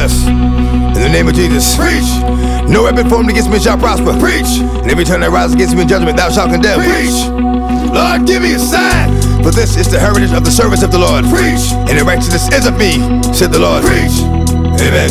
Yes. In the name of Jesus. Preach. No weapon formed against me shall prosper. Preach. And every tongue that rises against me in judgment thou shalt condemn. Preach. Lord, give me a sign. For this is the heritage of the servants of the Lord. Preach. And the righteousness is of me, said the Lord. Preach. Amen.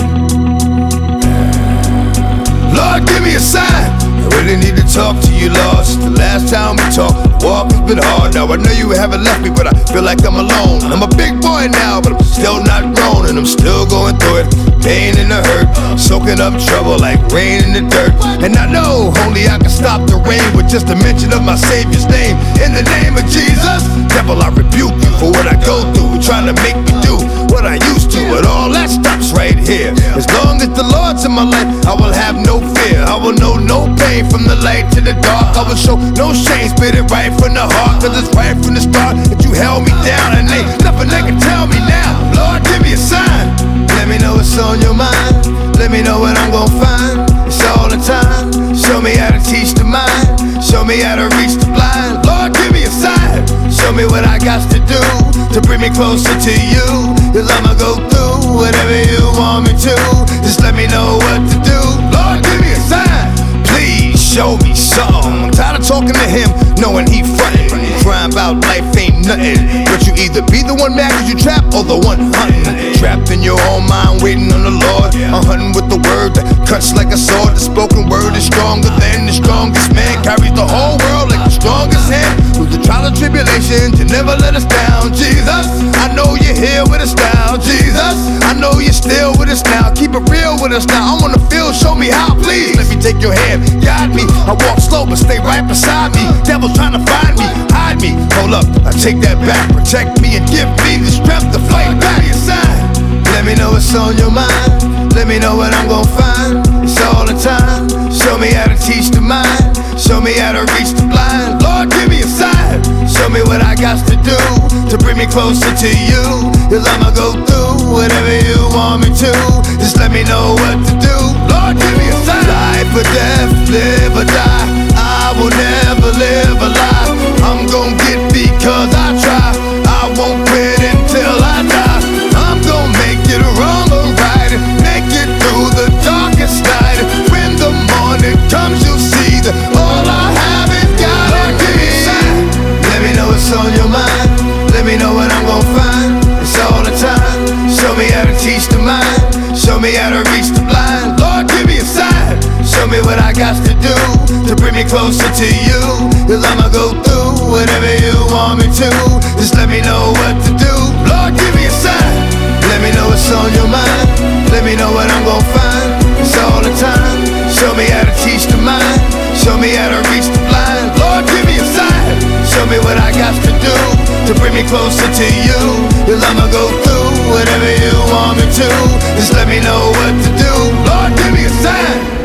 Lord, give me a sign. I really need to talk to you, Lord. Since the last time we talked, the walk has been hard. Now I know you haven't left me, but I feel like I'm alone. I'm a big boy now, but I'm still not grown, and I'm still going through it. Pain and the hurt, soaking up trouble like rain in the dirt. And I know only I can stop the rain with just a mention of my Savior's name. In the name of Jesus, devil, I rebuke you for what I go through, trying to make me do what I used to, but all that stops right here. As long as the Lord's in my life, I will have no fear. I will know no pain from the light to the dark. I will show no shame, spit it right from the heart, cause it's right from the start that you held me down, and ain't nothing they can tell me now. Lord, give me a sign. Let me know what's on your mind. Let me know what I'm gon' find. It's all the time. Show me how to teach the mind. Show me how to reach the blind. Lord, give me a sign. Show me what I got to do to bring me closer to you. Cause I'ma go through whatever you want me to. Just let me know what to do. Lord, give me a sign. Please show me something. I'm tired of talking to him, knowing he frontin'. Crying about life ain't nothing. But you either be the one mad cause you trapped, or the one hunting. Trapped in your own mind, waiting on the Lord. I'm hunting with the word that cuts like a sword. The spoken word is stronger than the strongest man. Carries the whole world like the strongest hand. Through the trial and tribulations, you never let us down. Jesus, I know you're here with us now. Jesus, I know you're still with us now. Keep it real with us now. I wanna feel, show me how, please. Let me take your hand, guide me. I walk slow but stay right beside me. Devil's trying to find me, hide me. Hold up, I take that back. Protect me and give me the strength to fight back. Let me know what's on your mind. Let me know what I'm gon' find. It's all the time. Show me how to teach the mind. Show me how to reach the blind. Lord, give me a sign. Show me what I got to do to bring me closer to you. Cause I'ma go through whatever you want me to. Just let me know what to do. Lord, give me a sign. Life or death, live or die, I will never live a lie. I'm gon' get because I try. I won't quit until I die. I'm gon' make it wrong or right, make it through the darkest night. When the morning comes, you'll see that all I have is God. Lord, give me a sign. Let me know what's on your mind. Let me know what I'm gon' find. It's all the time. Show me how to teach the mind. Show me how to reach the blind. Lord, give me a sign. Show me what I got to do to bring me closer to you. Cause I'ma go through whatever you want me to. Just let me know what to do. Lord, give me a sign. Let me know what's on your mind. Let me know what I'm gon' find. It's all the time. Show me how to teach the mind. Show me how to reach the blind. Lord, give me a sign. Show me what I got to do to bring me closer to you. Cause I'ma go through whatever you want me to. Just let me know what to do. Lord, give me a sign.